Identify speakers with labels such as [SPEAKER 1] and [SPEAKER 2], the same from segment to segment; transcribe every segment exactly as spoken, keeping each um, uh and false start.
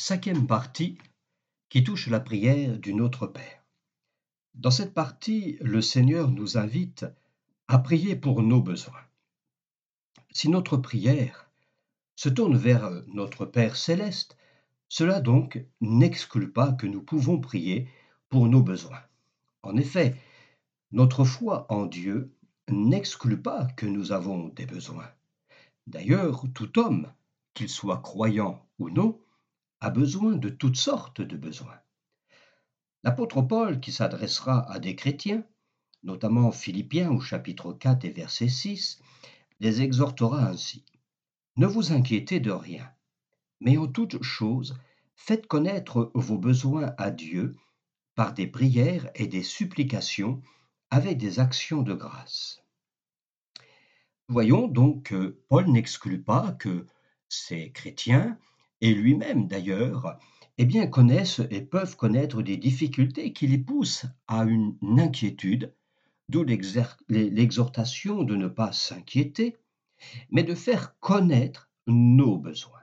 [SPEAKER 1] cinquième partie qui touche la prière du Notre Père. Dans cette partie, le Seigneur nous invite à prier pour nos besoins. Si notre prière se tourne vers notre Père céleste, cela donc n'exclut pas que nous pouvons prier pour nos besoins. En effet, notre foi en Dieu n'exclut pas que nous avons des besoins. D'ailleurs, tout homme, qu'il soit croyant ou non, a besoin de toutes sortes de besoins. L'apôtre Paul, qui s'adressera à des chrétiens, notamment Philippiens au chapitre quatre et verset six, les exhortera ainsi. Ne vous inquiétez de rien, mais en toute chose, faites connaître vos besoins à Dieu par des prières et des supplications avec des actions de grâce. Voyons donc que Paul n'exclut pas que ces chrétiens, et lui-même d'ailleurs, eh bien, connaissent et peuvent connaître des difficultés qui les poussent à une inquiétude, d'où l'exhortation de ne pas s'inquiéter, mais de faire connaître nos besoins.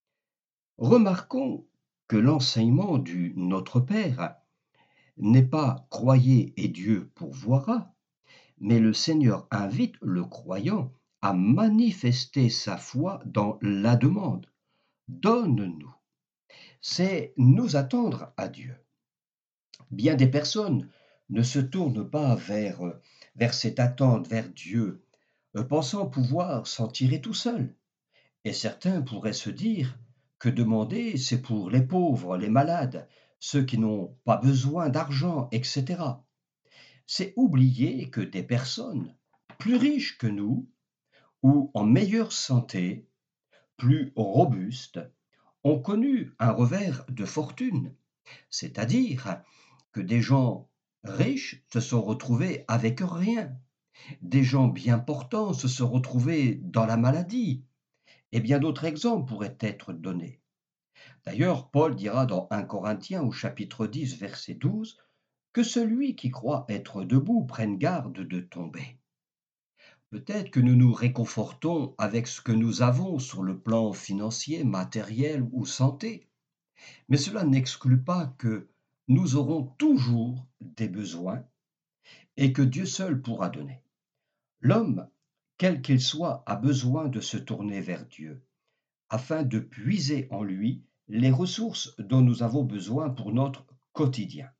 [SPEAKER 1] Remarquons que l'enseignement du Notre Père n'est pas « croyez et Dieu pourvoira », mais le Seigneur invite le croyant à manifester sa foi dans la demande. Donne-nous. C'est nous attendre à Dieu. Bien des personnes ne se tournent pas vers, vers cette attente, vers Dieu, pensant pouvoir s'en tirer tout seul. Et certains pourraient se dire que demander, c'est pour les pauvres, les malades, ceux qui n'ont pas besoin d'argent, et cetera. C'est oublier que des personnes plus riches que nous, ou en meilleure santé, plus robustes, ont connu un revers de fortune, c'est-à-dire que des gens riches se sont retrouvés avec rien, des gens bien portants se sont retrouvés dans la maladie, et bien d'autres exemples pourraient être donnés. D'ailleurs, Paul dira dans premier Corinthiens au chapitre dix, verset douze, que celui qui croit être debout prenne garde de tomber. Peut-être que nous nous réconfortons avec ce que nous avons sur le plan financier, matériel ou santé, mais cela n'exclut pas que nous aurons toujours des besoins et que Dieu seul pourra donner. L'homme, quel qu'il soit, a besoin de se tourner vers Dieu, afin de puiser en lui les ressources dont nous avons besoin pour notre quotidien.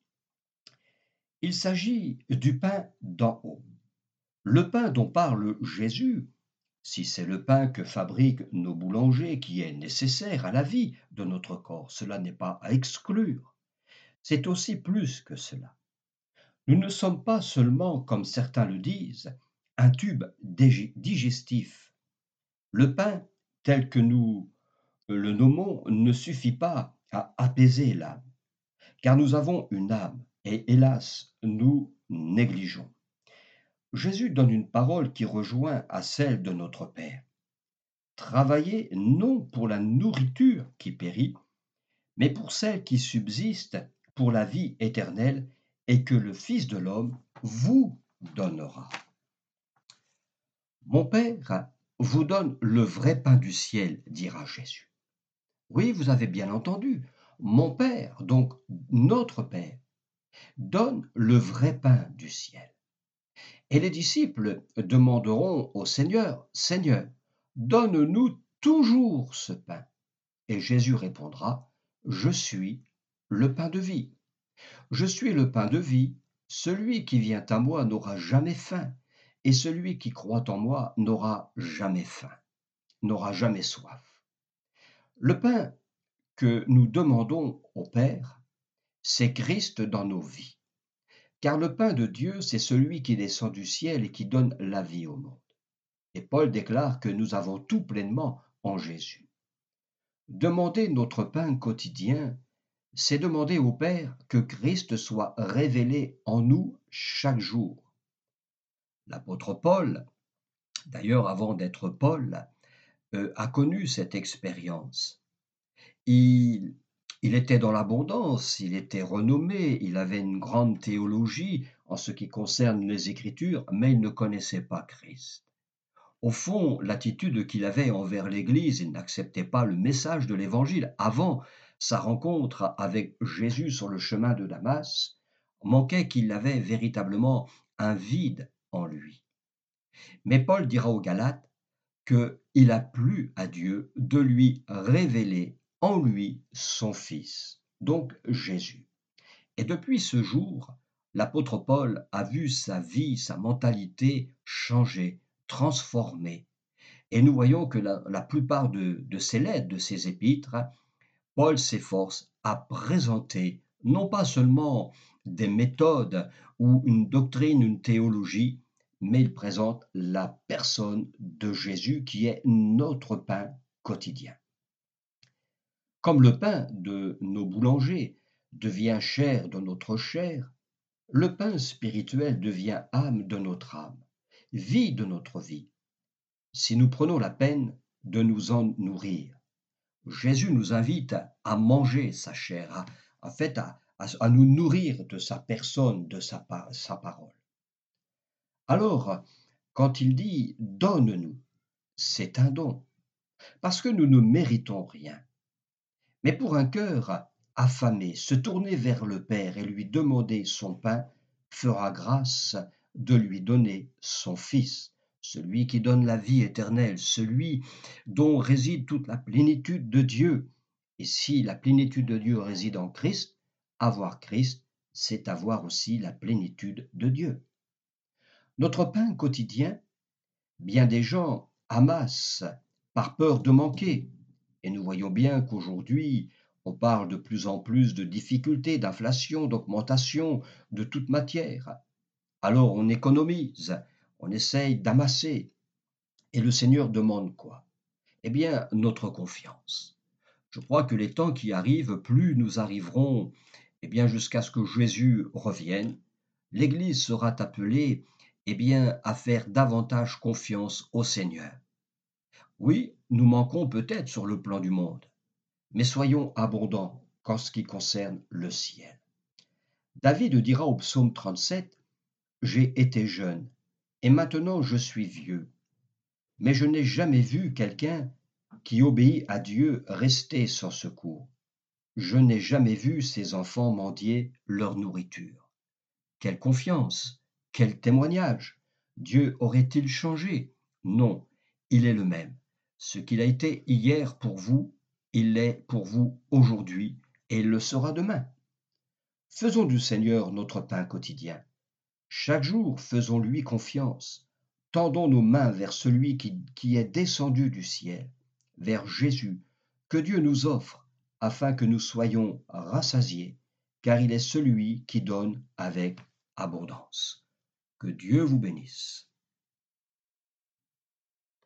[SPEAKER 1] Il s'agit du pain d'en haut. Le pain dont parle Jésus, si c'est le pain que fabriquent nos boulangers qui est nécessaire à la vie de notre corps, cela n'est pas à exclure. C'est aussi plus que cela. Nous ne sommes pas seulement, comme certains le disent, un tube digestif. Le pain, tel que nous le nommons, ne suffit pas à apaiser l'âme, car nous avons une âme, et hélas, nous négligeons. Jésus donne une parole qui rejoint à celle de notre Père. Travaillez non pour la nourriture qui périt, mais pour celle qui subsiste pour la vie éternelle et que le Fils de l'homme vous donnera. Mon Père vous donne le vrai pain du ciel, dira Jésus. Oui, vous avez bien entendu, mon Père, donc notre Père, donne le vrai pain du ciel. Et les disciples demanderont au Seigneur, « Seigneur, donne-nous toujours ce pain. » Et Jésus répondra, « Je suis le pain de vie. Je suis le pain de vie. Celui qui vient à moi n'aura jamais faim, et celui qui croit en moi n'aura jamais faim, n'aura jamais soif. » Le pain que nous demandons au Père, c'est Christ dans nos vies. Car le pain de Dieu, c'est celui qui descend du ciel et qui donne la vie au monde. Et Paul déclare que nous avons tout pleinement en Jésus. Demander notre pain quotidien, c'est demander au Père que Christ soit révélé en nous chaque jour. L'apôtre Paul, d'ailleurs avant d'être Paul, euh, a connu cette expérience. Il Il était dans l'abondance, il était renommé, il avait une grande théologie en ce qui concerne les Écritures, mais il ne connaissait pas Christ. Au fond, l'attitude qu'il avait envers l'Église, il n'acceptait pas le message de l'Évangile avant sa rencontre avec Jésus sur le chemin de Damas manquait qu'il avait véritablement un vide en lui. Mais Paul dira aux Galates qu'il a plu à Dieu de lui révéler en lui son Fils, donc Jésus. Et depuis ce jour, l'apôtre Paul a vu sa vie, sa mentalité changer, transformer. Et nous voyons que la, la plupart de, de ses lettres, de ses épîtres, Paul s'efforce à présenter non pas seulement des méthodes ou une doctrine, une théologie, mais il présente la personne de Jésus qui est notre pain quotidien. Comme le pain de nos boulangers devient chair de notre chair, le pain spirituel devient âme de notre âme, vie de notre vie, si nous prenons la peine de nous en nourrir. Jésus nous invite à manger sa chair, à, en fait à, à, à nous nourrir de sa personne, de sa, sa parole. Alors, quand il dit « donne-nous », c'est un don, parce que nous ne méritons rien. Mais pour un cœur affamé, se tourner vers le Père et lui demander son pain fera grâce de lui donner son Fils, celui qui donne la vie éternelle, celui dont réside toute la plénitude de Dieu. Et si la plénitude de Dieu réside en Christ, avoir Christ, c'est avoir aussi la plénitude de Dieu. Notre pain quotidien, bien des gens amassent par peur de manquer. Et nous voyons bien qu'aujourd'hui, on parle de plus en plus de difficultés, d'inflation, d'augmentation de toute matière. Alors on économise, on essaye d'amasser. Et le Seigneur demande quoi? Eh bien, notre confiance. Je crois que les temps qui arrivent, plus nous arriverons, eh bien, jusqu'à ce que Jésus revienne, l'Église sera appelée, eh bien, à faire davantage confiance au Seigneur. Oui, nous manquons peut-être sur le plan du monde, mais soyons abondants en ce qui concerne le ciel. David dira au psaume trente-sept, « J'ai été jeune, et maintenant je suis vieux, mais je n'ai jamais vu quelqu'un qui obéit à Dieu rester sans secours. Je n'ai jamais vu ses enfants mendier leur nourriture. » Quelle confiance, quel témoignage! Dieu aurait-il changé? Non, il est le même. Ce qu'il a été hier pour vous, il l'est pour vous aujourd'hui et il le sera demain. Faisons du Seigneur notre pain quotidien. Chaque jour, faisons-lui confiance. Tendons nos mains vers celui qui, qui est descendu du ciel, vers Jésus, que Dieu nous offre, afin que nous soyons rassasiés, car il est celui qui donne avec abondance. Que Dieu vous bénisse.